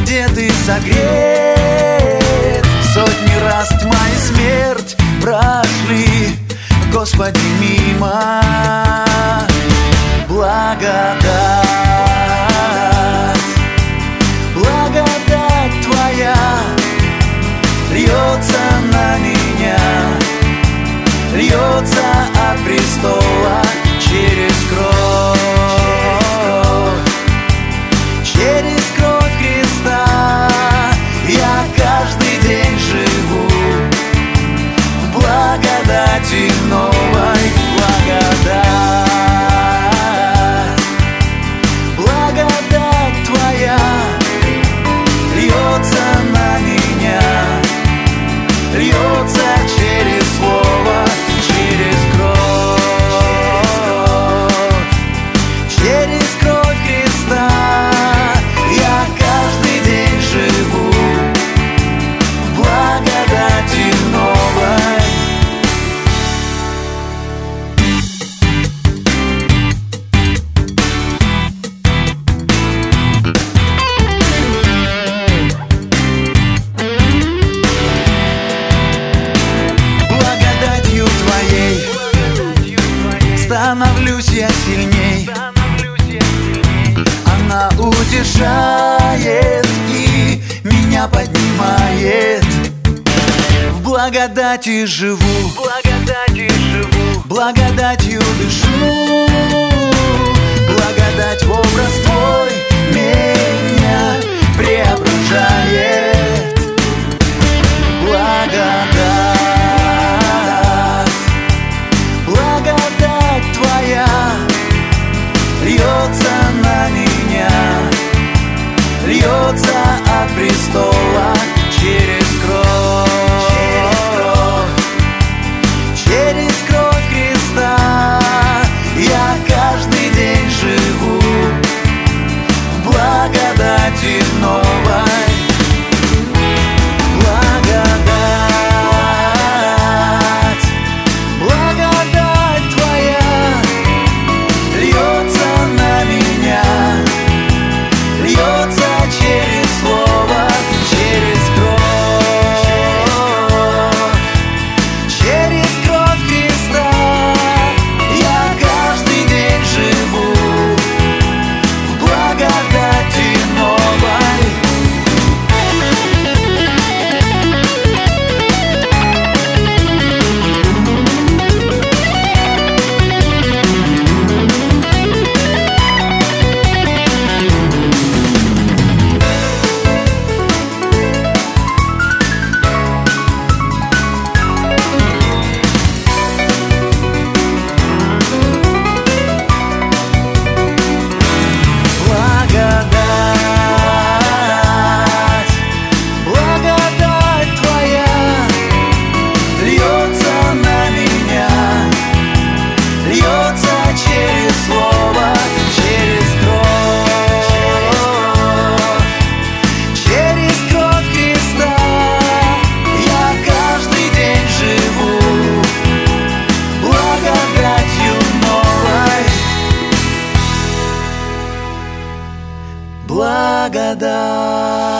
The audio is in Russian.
где ты согрет. Сотни раз тьма и смерть прошли, Господи, мимо. Благодать, благодать Твоя льется на меня, льется от престола через кровь, через кровь Христа. Я каждый день живу в благодати новой. Благодать, благодать Твоя льется на меня, льется через слово, через кровь Христа. Я каждый день живу в благодати новой. Благодатью Твоей становлюсь я сильней. Она утешает и меня поднимает. В благодати живу, благодатью дышу. Благодать в образ Твой меня преображает. Благодать, благодать Твоя льется на меня, льется от престола через кровь Христа. Я каждый день живу в благодати новой. Благодать, благодать Твоя льется на меня, льется через слово, через кровь Христа. Я каждый день живу в благодати новой. Благодать, благодать Твоя льется на меня, льется через слово, через кровь Христа. Я каждый день живу благодатью новой. Благодать.